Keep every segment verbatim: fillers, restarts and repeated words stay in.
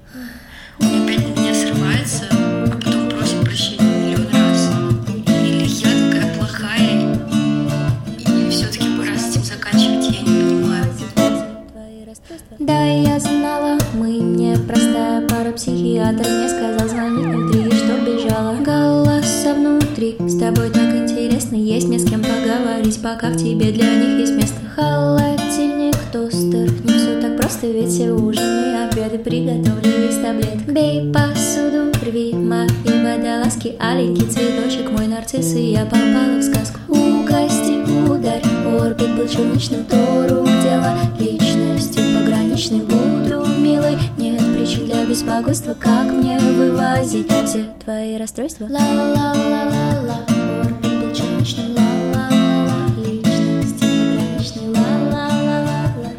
Он опять на меня срывается, а потом просит прощения миллион раз. Или я такая плохая, или все-таки пора с этим заканчивать, я не понимаю. Да, я знала, мы не простая пара. Психиатр мне сказал, звони в три, что бежала. Голоса внутри, с тобой так интересно. Есть мне с кем поговорить, пока в тебе для них есть место. Холодильник, тостер, не все так просто, ведь все ужины, обеды приготовлены из таблеток. Бей посуду, рви мои водолазки, аленький цветочек, мой нарцисс, и я попала в сказку. Угости, ударь, орбит был черничным, то рук дело личностью пограничной. Буду милой, нет причин для беспокойства, как мне вывозить все твои расстройства. Ла-ла-ла-ла-ла, орбит был черничным, ла-ла-ла-ла, личностью пограничной, ла-ла-ла-ла-ла,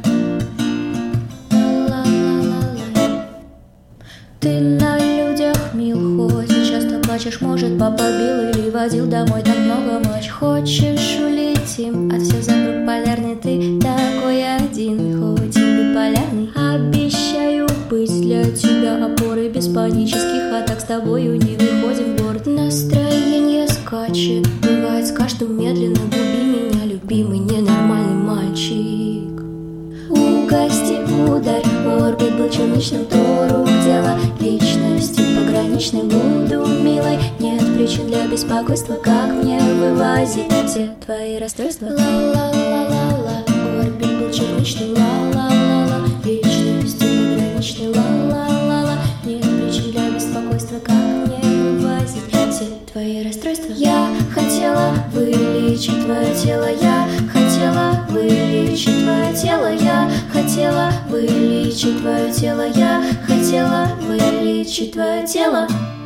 ла-ла-ла-ла-ла. Ты на людях мил, хоть и часто плачешь, может, папа бил или водил домой, так много матч. Хочешь улетим, а все вокруг полярный, ты такой один, хоть и биполярный. Обещаю быть для тебя опорой без панических атак, с тобою не выходим в город. Настроение скачет, бывает скажет, медленно губи меня, любимый ненормальный мальчик. Угости, ударь, орбит был черничным, то рук дело личностью пограничной. Буду милой, нет причин для беспокойства, как мне вывозить все твои расстройства. Ла-ла-ла-ла-ла, орбит был черничный, ла-ла-ла-ла, личностью пограничной, ла-ла-ла-ла, нет причин для беспокойства, как мне вывозить все твои расстройства. Я хотела вылечить твое тело, я хотела вылечить твое тело, я хотела вылечить твое тело, я хотела вылечить твое тело.